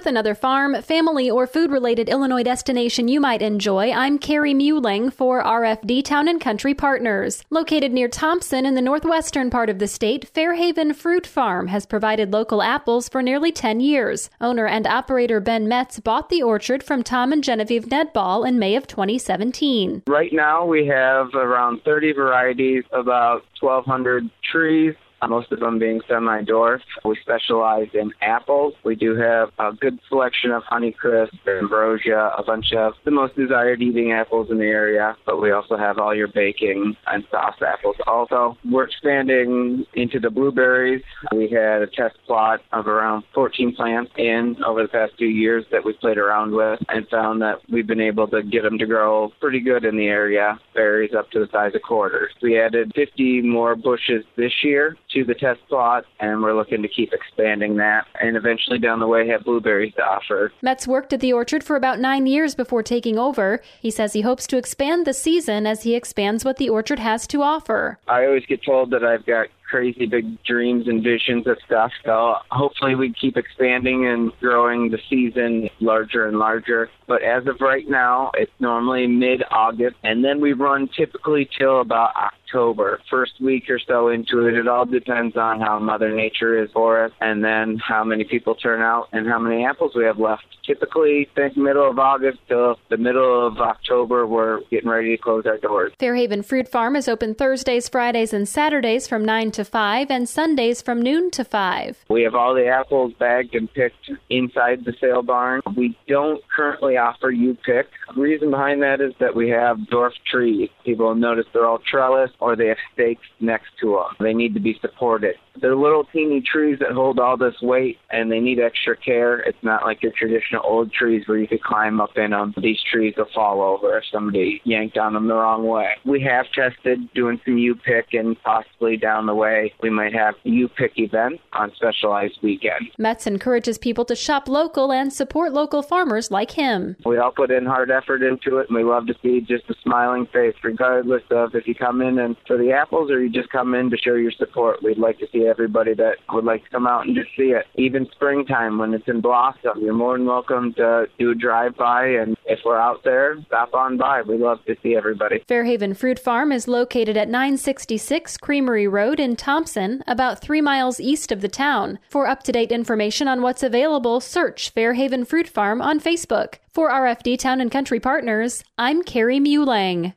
another farm, family, or food-related Illinois destination you might enjoy, I'm Carrie Muehling for RFD Town and Country Partners. Located near Thompson in the northwestern part of the state, Fairhaven Fruit Farm has provided local apples for nearly 10 years. Owner and operator Ben Metz bought the orchard from Tom and Genevieve Nedball in May of 2017. Right now we have around 30 varieties, about 1,200 trees. Most of them being semi-dwarf. We specialize in apples. We do have a good selection of Honeycrisp, Ambrosia, a bunch of the most desired eating apples in the area, but we also have all your baking and sauce apples. Also, we're expanding into the blueberries. We had a test plot of around 14 plants over the past few years that we played around with and found that we've been able to get them to grow pretty good in the area, berries up to the size of quarters. We added 50 more bushes this year to the test plot, and we're looking to keep expanding that and eventually down the way have blueberries to offer. Metz worked at the orchard for about 9 years before taking over. He says he hopes to expand the season as he expands what the orchard has to offer. I always get told that I've got crazy big dreams and visions of stuff, so hopefully we keep expanding and growing the season larger and larger. But as of right now, it's normally mid-August, and then we run typically till about October. First week or so into it, it all depends on how Mother Nature is for us, and then how many people turn out and how many apples we have left. Typically, think middle of August till the middle of October, we're getting ready to close our doors. Fairhaven Fruit Farm is open Thursdays, Fridays, and Saturdays from 9 to 5 and Sundays from noon to 5. We have all the apples bagged and picked inside the sale barn. We don't currently offer U-pick. The reason behind that is that we have dwarf trees. People notice they're all trellis or they have stakes next to them. They need to be supported. They're little teeny trees that hold all this weight, and they need extra care. It's not like your traditional old trees where you could climb up in them. These trees will fall over if somebody yanked on them the wrong way. We have tested doing some U-pick, and possibly down the way we might have U-pick events on specialized weekends. Metz encourages people to shop local and support local farmers like him. We all put in hard effort into it, and we love to see just a smiling face, regardless of if you come in and for the apples or you just come in to show your support. We'd like to see everybody that would like to come out and just see it. Even springtime when it's in blossom, you're more than welcome to do a drive-by, and if we're out there, stop on by. We love to see everybody. Fairhaven Fruit Farm is located at 966 Creamery Road in Thompson, about 3 miles east of the town. For up-to-date information on what's available, search Fairhaven Fruit Farm on Facebook. For RFD Town and Country Partners, I'm Carrie Muehling.